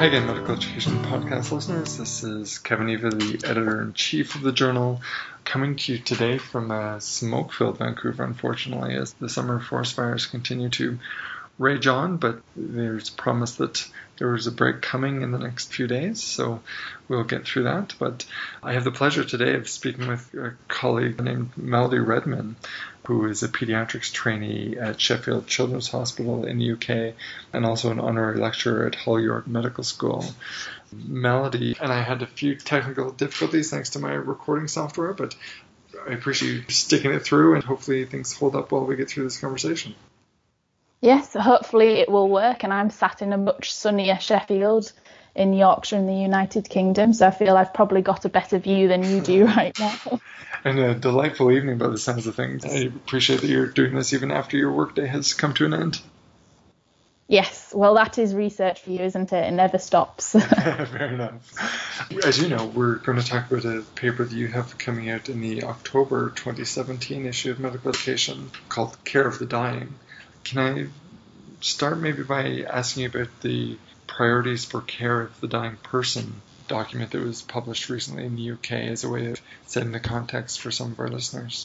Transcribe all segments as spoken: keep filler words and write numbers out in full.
Hi again, Medical Education Podcast listeners. This is Kevin Eva, the Editor-in-Chief of the journal, coming to you today from uh, smoke-filled Vancouver, unfortunately, as the summer forest fires continue to rage on, but there's promise that there is a break coming in the next few days, so we'll get through that. But I have the pleasure today of speaking with a colleague named Melody Redman, who is a pediatrics trainee at Sheffield Children's Hospital in the U K and also an honorary lecturer at Hull York Medical School. Melody and I had a few technical difficulties thanks to my recording software, but I appreciate you sticking it through, and hopefully things hold up while we get through this conversation. Yes, hopefully it will work, and I'm sat in a much sunnier Sheffield in Yorkshire in the United Kingdom, so I feel I've probably got a better view than you do right now. And a delightful evening by the sounds of things. I appreciate that you're doing this even after your workday has come to an end. Yes, well, that is research for you, isn't it? It never stops. Fair enough. As you know, we're going to talk about a paper that you have coming out in the October twenty seventeen issue of Medical Education called Care of the Dying. Can I start maybe by asking you about the Priorities for Care of the Dying Person document that was published recently in the U K as a way of setting the context for some of our listeners?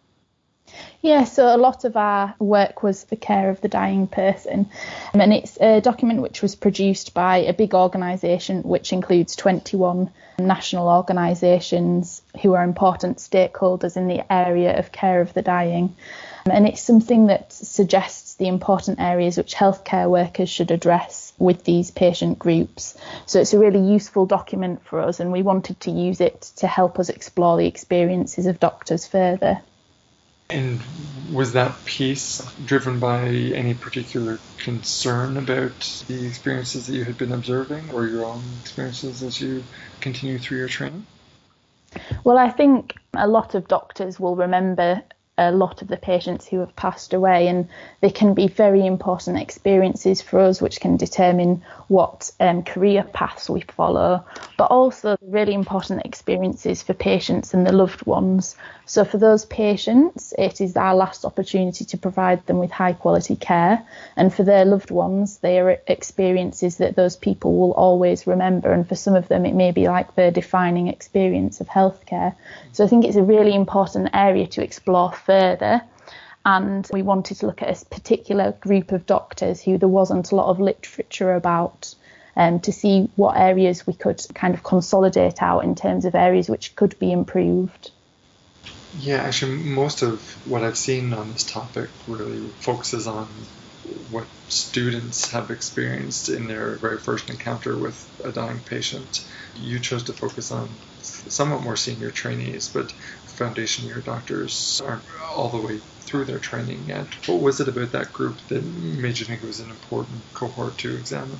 Yeah, so a lot of our work was for care of the dying person, and it's a document which was produced by a big organisation which includes twenty-one national organisations who are important stakeholders in the area of care of the dying. And it's something that suggests the important areas which healthcare workers should address with these patient groups. So it's a really useful document for us, and we wanted to use it to help us explore the experiences of doctors further. And was that piece driven by any particular concern about the experiences that you had been observing, or your own experiences as you continue through your training? Well, I think a lot of doctors will remember a lot of the patients who have passed away, and they can be very important experiences for us, which can determine what um, career paths we follow, but also really important experiences for patients and the loved ones. So for those patients, it is our last opportunity to provide them with high quality care, and for their loved ones, they are experiences that those people will always remember, and for some of them it may be like their defining experience of healthcare. So I think it's a really important area to explore further, and we wanted to look at a particular group of doctors who there wasn't a lot of literature about, um, to see what areas we could kind of consolidate out in terms of areas which could be improved. Yeah, actually most of what I've seen on this topic really focuses on what students have experienced in their very first encounter with a dying patient. You chose to focus on somewhat more senior trainees, but foundation year doctors aren't all the way through their training yet. What was it about that group that made you think it was an important cohort to examine?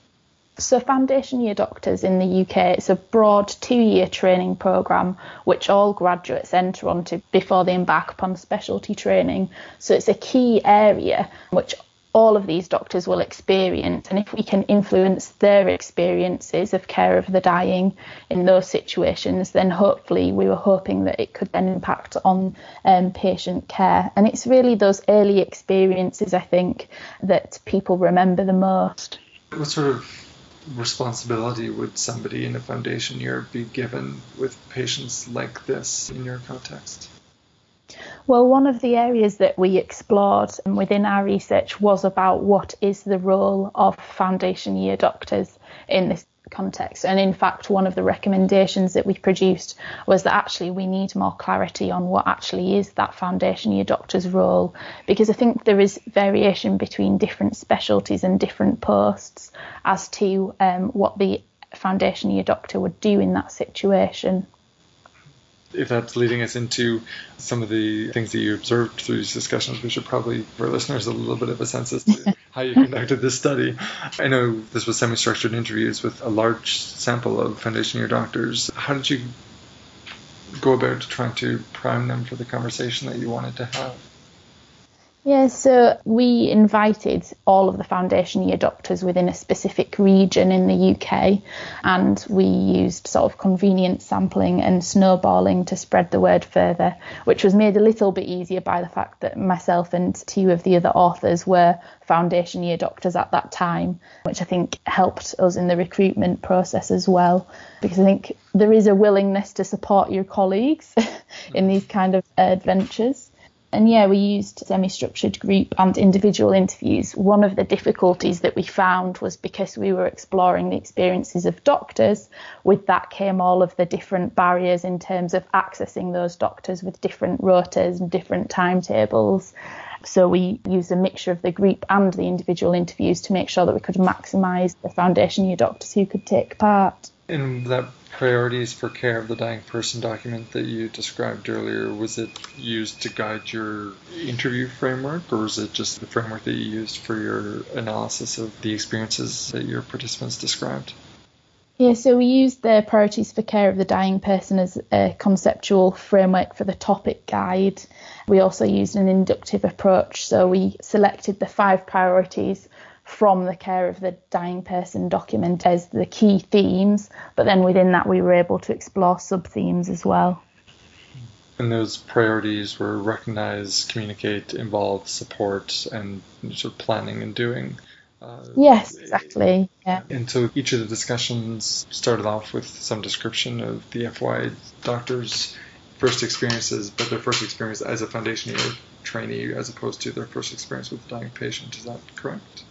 So foundation year doctors in the U K, it's a broad two-year training programme which all graduates enter onto before they embark upon specialty training. So it's a key area which all of these doctors will experience, and if we can influence their experiences of care of the dying in those situations, then hopefully we were hoping that it could then impact on um, patient care. And it's really those early experiences, I think, that people remember the most. What sort of responsibility would somebody in a foundation year be given with patients like this in your context? Well, one of the areas that we explored within our research was about what is the role of foundation year doctors in this context. And in fact, one of the recommendations that we produced was that actually we need more clarity on what actually is that foundation year doctor's role, because I think there is variation between different specialties and different posts as to um, what the foundation year doctor would do in that situation. If that's leading us into some of the things that you observed through these discussions, we should probably give our listeners a little bit of a sense as to how you conducted this study. I know this was semi-structured interviews with a large sample of foundation year doctors. How did you go about trying to prime them for the conversation that you wanted to have? Yeah, so we invited all of the foundation year doctors within a specific region in the U K, and we used sort of convenient sampling and snowballing to spread the word further, which was made a little bit easier by the fact that myself and two of the other authors were foundation year doctors at that time, which I think helped us in the recruitment process as well, because I think there is a willingness to support your colleagues in these kind of adventures. And yeah, we used semi-structured group and individual interviews. One of the difficulties that we found was because we were exploring the experiences of doctors, with that came all of the different barriers in terms of accessing those doctors with different rotas and different timetables. So we used a mixture of the group and the individual interviews to make sure that we could maximise the foundation year doctors who could take part. In that priorities for care of the dying person document that you described earlier, was it used to guide your interview framework, or was it just the framework that you used for your analysis of the experiences that your participants described? Yeah, so we used the priorities for care of the dying person as a conceptual framework for the topic guide. We also used an inductive approach, so we selected the five priorities from the care of the dying person document as the key themes, but then within that we were able to explore sub-themes as well. And those priorities were recognize, communicate, involve, support, and sort of planning and doing. Uh, yes, exactly. Yeah. And so each of the discussions started off with some description of the F Y doctor's first experiences, but their first experience as a foundation year trainee as opposed to their first experience with the dying patient. Is that correct?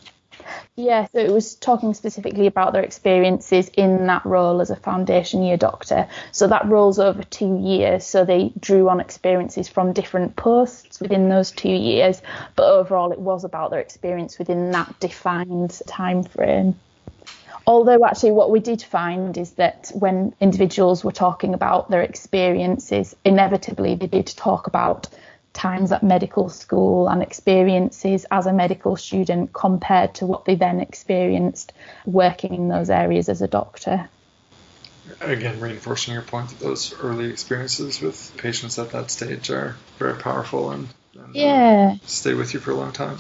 Yeah, so it was talking specifically about their experiences in that role as a foundation year doctor. So that rolls over two years. So they drew on experiences from different posts within those two years. But overall, it was about their experience within that defined time frame. Although actually what we did find is that when individuals were talking about their experiences, inevitably they did talk about times at medical school and experiences as a medical student compared to what they then experienced working in those areas as a doctor. Again, reinforcing your point that those early experiences with patients at that stage are very powerful and, and yeah. uh, stay with you for a long time.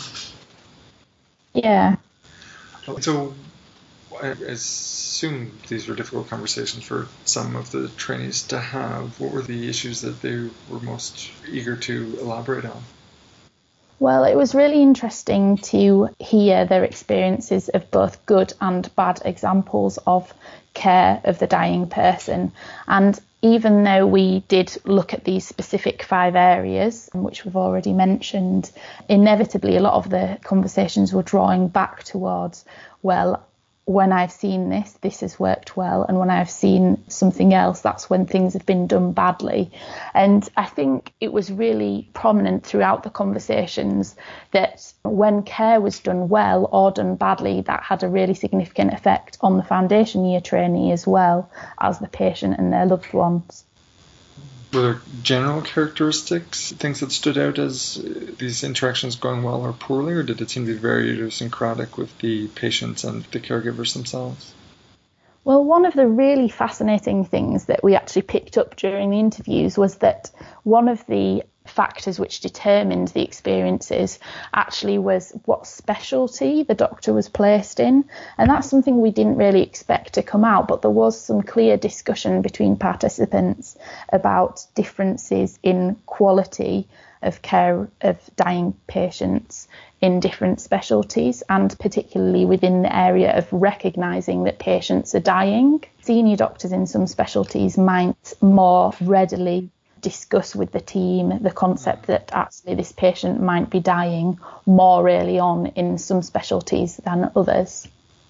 Yeah. So I assume these were difficult conversations for some of the trainees to have. What were the issues that they were most eager to elaborate on? Well, it was really interesting to hear their experiences of both good and bad examples of care of the dying person. And even though we did look at these specific five areas, which we've already mentioned, inevitably a lot of the conversations were drawing back towards, well, when I've seen this, this has worked well, and when I've seen something else, that's when things have been done badly. And I think it was really prominent throughout the conversations that when care was done well or done badly, that had a really significant effect on the foundation year trainee as well as the patient and their loved ones. Were there general characteristics, things that stood out as these interactions going well or poorly, or did it seem to be very idiosyncratic with the patients and the caregivers themselves? Well, one of the really fascinating things that we actually picked up during the interviews was that one of the factors which determined the experiences actually was what specialty the doctor was placed in, and that's something we didn't really expect to come out, but there was some clear discussion between participants about differences in quality of care of dying patients in different specialties, and particularly within the area of recognising that patients are dying. Senior doctors in some specialties might more readily discuss with the team the concept that actually this patient might be dying more early on in some specialties than others.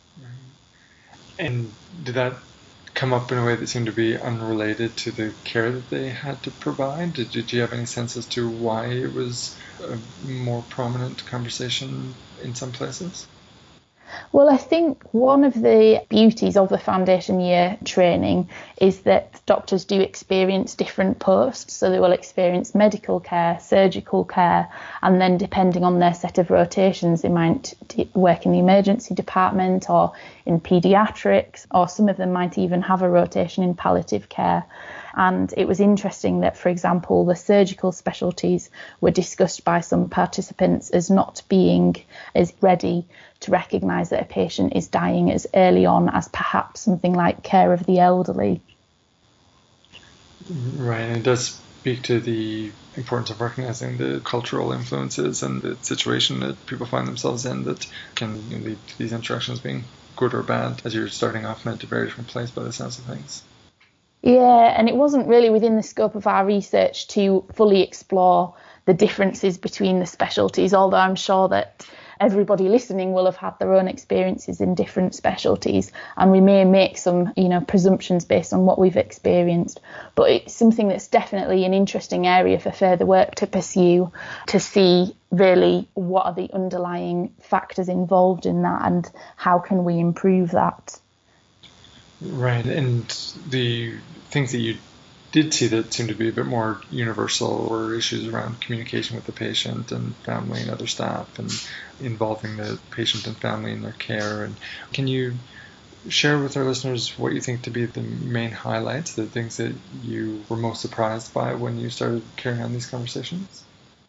And did that come up in a way that seemed to be unrelated to the care that they had to provide? Did, did you have any sense as to why it was a more prominent conversation in some places? Well, I think one of the beauties of the foundation year training is that doctors do experience different posts. So they will experience medical care, surgical care, and then depending on their set of rotations, they might work in the emergency department or in paediatrics, or some of them might even have a rotation in palliative care. And it was interesting that, for example, the surgical specialties were discussed by some participants as not being as ready to recognise that a patient is dying as early on as perhaps something like care of the elderly. Right, and it does speak to the importance of recognising the cultural influences and the situation that people find themselves in that can lead to these interactions being good or bad as you're starting off in a very different place by the sense of things. Yeah, and it wasn't really within the scope of our research to fully explore the differences between the specialties, although I'm sure that everybody listening will have had their own experiences in different specialties, and we may make some, you know, presumptions based on what we've experienced. But it's something that's definitely an interesting area for further work to pursue, to see really what are the underlying factors involved in that and how can we improve that. Right, and the things that you did see that seemed to be a bit more universal were issues around communication with the patient and family and other staff and involving the patient and family in their care. And can you share with our listeners what you think to be the main highlights, the things that you were most surprised by when you started carrying on these conversations?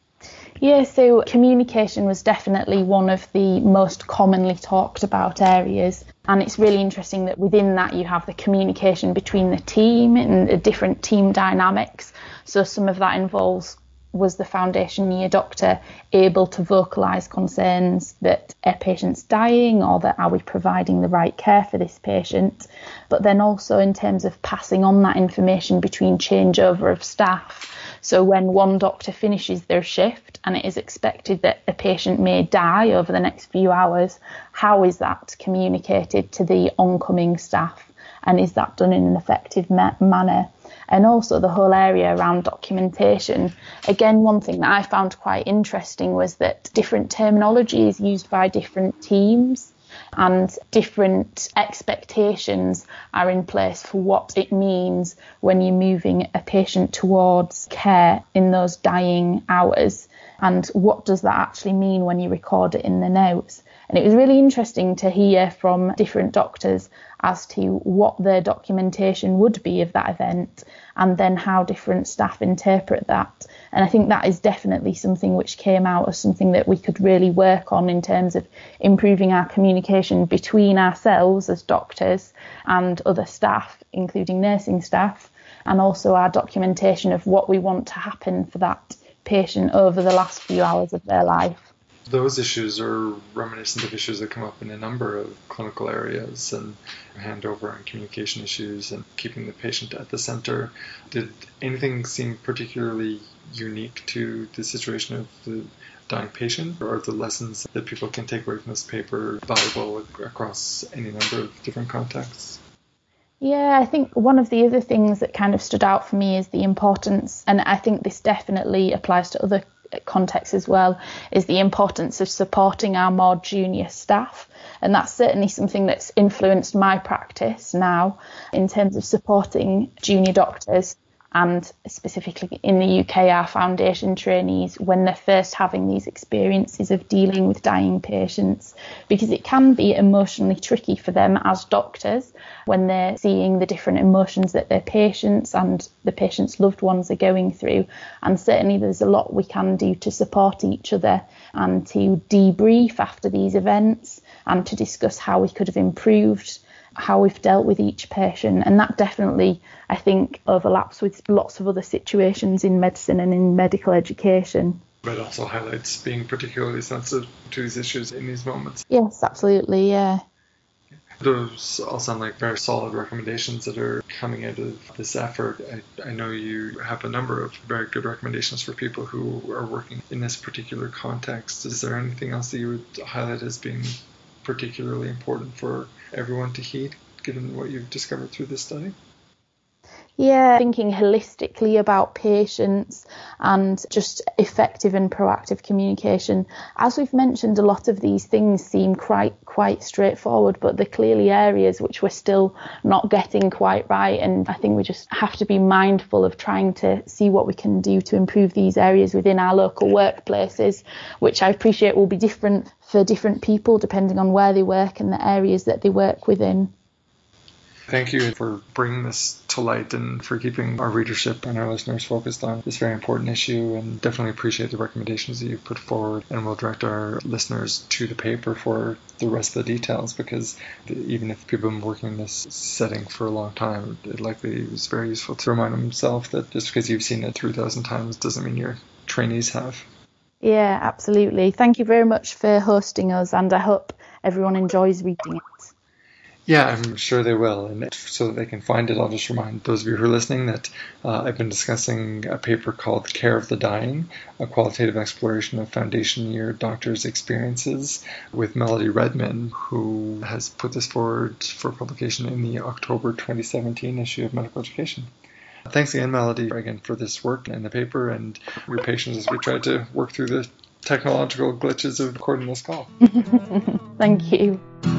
Yeah, so communication was definitely one of the most commonly talked about areas. And it's really interesting that within that you have the communication between the team and the different team dynamics. So some of that involves, was the foundation year doctor able to vocalise concerns that a patient's dying or that are we providing the right care for this patient? But then also in terms of passing on that information between changeover of staff. So when one doctor finishes their shift and it is expected that a patient may die over the next few hours, how is that communicated to the oncoming staff? And is that done in an effective ma- manner? And also the whole area around documentation. Again, one thing that I found quite interesting was that different terminology is used by different teams, and different expectations are in place for what it means when you're moving a patient towards care in those dying hours, and what does that actually mean when you record it in the notes. And it was really interesting to hear from different doctors as to what their documentation would be of that event and then how different staff interpret that. And I think that is definitely something which came out as something that we could really work on in terms of improving our communication between ourselves as doctors and other staff, including nursing staff, and also our documentation of what we want to happen for that patient over the last few hours of their life. Those issues are reminiscent of issues that come up in a number of clinical areas, and handover and communication issues and keeping the patient at the center. Did anything seem particularly unique to the situation of the dying patient, or are the lessons that people can take away from this paper valuable across any number of different contexts? Yeah, I think one of the other things that kind of stood out for me is the importance, and I think this definitely applies to other contexts as well, is the importance of supporting our more junior staff. And that's certainly something that's influenced my practice now in terms of supporting junior doctors, and specifically in the U K, our foundation trainees, when they're first having these experiences of dealing with dying patients, because it can be emotionally tricky for them as doctors when they're seeing the different emotions that their patients and the patient's loved ones are going through. And certainly there's a lot we can do to support each other and to debrief after these events and to discuss how we could have improved, how we've dealt with each patient. And that definitely, I think, overlaps with lots of other situations in medicine and in medical education. But also highlights being particularly sensitive to these issues in these moments. Yes, absolutely, yeah. Those all sound like very solid recommendations that are coming out of this effort. I, I know you have a number of very good recommendations for people who are working in this particular context. Is there anything else that you would highlight as being particularly important for everyone to heed, given what you've discovered through this study? Yeah, thinking holistically about patients and just effective and proactive communication. As we've mentioned, a lot of these things seem quite quite straightforward, but they're clearly areas which we're still not getting quite right. And I think we just have to be mindful of trying to see what we can do to improve these areas within our local workplaces, which I appreciate will be different for different people depending on where they work and the areas that they work within. Thank you for bringing this to light and for keeping our readership and our listeners focused on this very important issue, and definitely appreciate the recommendations that you've put forward, and we'll direct our listeners to the paper for the rest of the details, because even if people have been working in this setting for a long time, it likely is very useful to remind themselves that just because you've seen it three thousand times doesn't mean your trainees have. Yeah, absolutely. Thank you very much for hosting us, and I hope everyone enjoys reading it. Yeah, I'm sure they will. And so that they can find it, I'll just remind those of you who are listening that uh, I've been discussing a paper called Care of the Dying, a qualitative exploration of foundation year doctors' experiences, with Melody Redman, who has put this forward for publication in the October twenty seventeen issue of Medical Education. Thanks again, Melody, again for this work in the paper and your patience as we tried to work through the technological glitches of recording this call. Thank you.